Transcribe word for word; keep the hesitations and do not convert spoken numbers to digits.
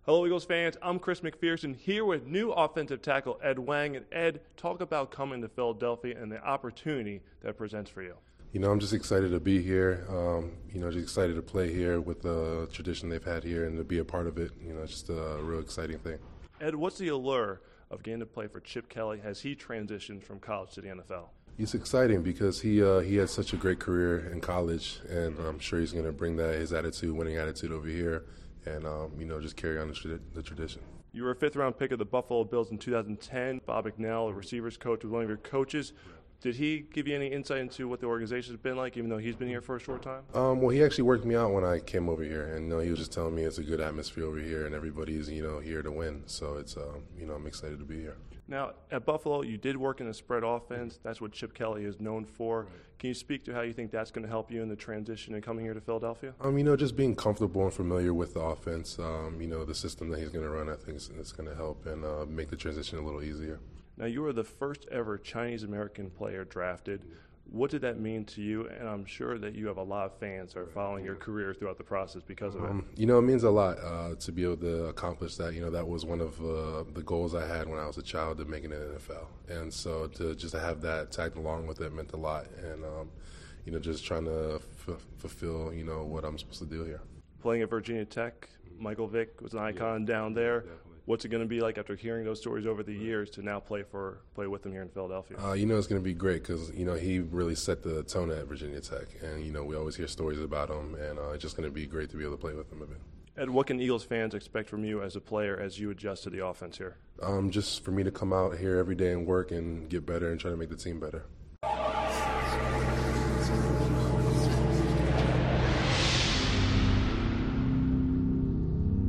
Hello, Eagles fans. I'm Chris McPherson here with new offensive tackle Ed Wang. And Ed, talk about coming to Philadelphia and the opportunity that it presents for you. You know, I'm just excited to be here. Um, you know, just excited to play here with the tradition they've had here and to be a part of it. You know, it's just a real exciting thing. Ed, what's the allure of getting to play for Chip Kelly as he transitioned from college to the N F L? It's exciting because he uh, he had such a great career in college, and I'm sure he's going to bring that his attitude, winning attitude, over here, and um, you know, just carry on the, tra- the tradition. You were a fifth-round pick of the Buffalo Bills in two thousand ten. Bob McNell, a receivers coach, was one of your coaches. Did he give you any insight into what the organization has been like, even though he's been here for a short time? Um, well, he actually worked me out when I came over here, and you know, he was just telling me it's a good atmosphere over here, and everybody's you know here to win. So it's um, you know I'm excited to be here. Now, at Buffalo, you did work in a spread offense. That's what Chip Kelly is known for. Can you speak to how you think that's going to help you in the transition and coming here to Philadelphia? Um, you know, just being comfortable and familiar with the offense, um, you know, the system that he's going to run, I think it's going to help and uh, make the transition a little easier. Now, you were the first ever Chinese-American player drafted. What did that mean to you? And I'm sure that you have a lot of fans that are following your career throughout the process because of um, it. You know, it means a lot uh, to be able to accomplish that. You know, that was one of uh, the goals I had when I was a child, to make it in the N F L. And so to just have that tagged along with it meant a lot. And, um, you know, just trying to f- fulfill, you know, what I'm supposed to do here. Playing at Virginia Tech, Michael Vick was an icon yeah, down there. Definitely. What's it going to be like after hearing those stories over the years to now play for play with him here in Philadelphia? Uh, you know, it's going to be great because, you know, he really set the tone at Virginia Tech. And, you know, we always hear stories about him, and uh, it's just going to be great to be able to play with him a bit. Ed, what can Eagles fans expect from you as a player as you adjust to the offense here? Um, just for me to come out here every day and work and get better and try to make the team better.